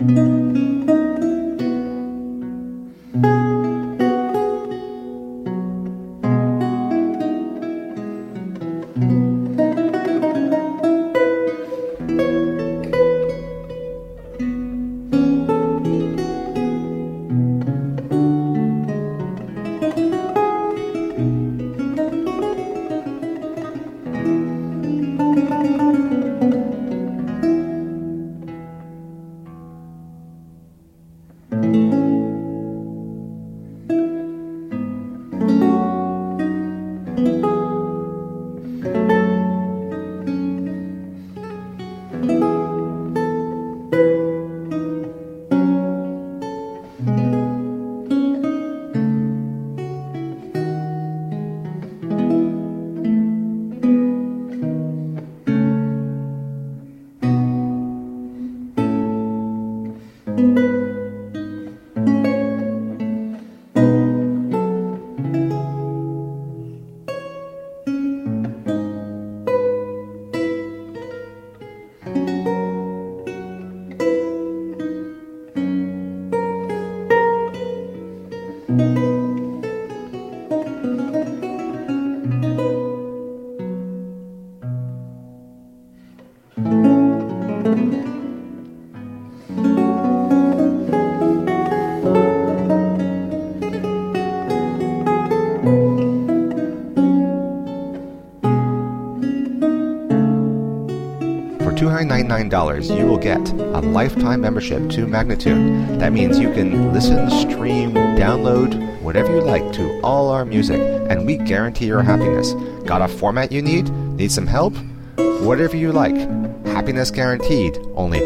$299, you will get a lifetime membership to Magnatune. That means you can listen, stream, download, whatever you like to all our music, and we guarantee your happiness. Got a format you need? Need some help? Whatever you like. Happiness guaranteed. Only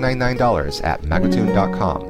$299 at Magnatune.com.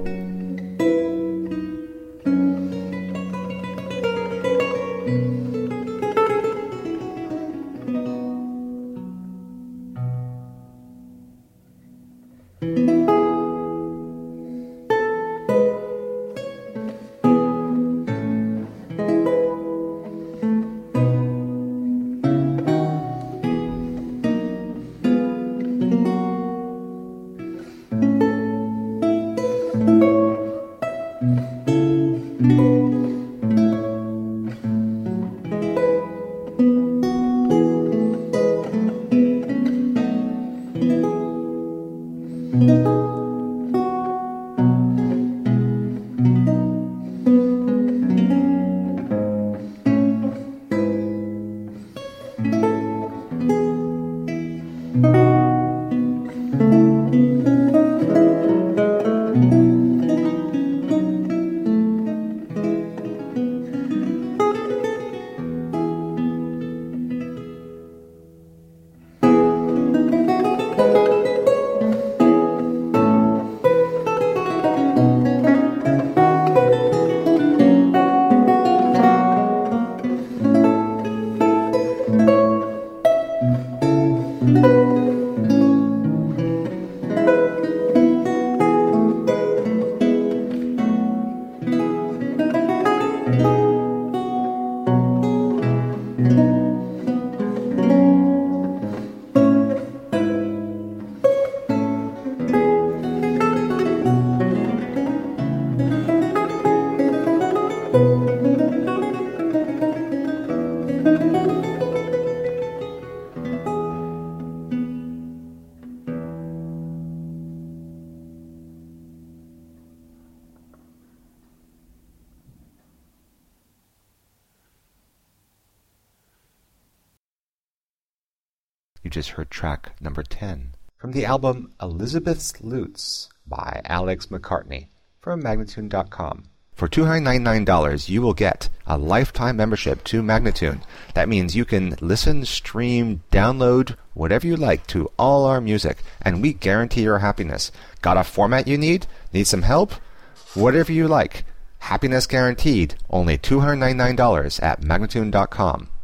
You just heard track number 10 from the album Elizabeth's Lutes by Alex McCartney from Magnatune.com. For $299, you will get a lifetime membership to Magnatune. That means you can listen, stream, download, whatever you like to all our music, and we guarantee your happiness. Got a format you need? Need some help? Whatever you like. Happiness guaranteed. Only $299 at Magnatune.com.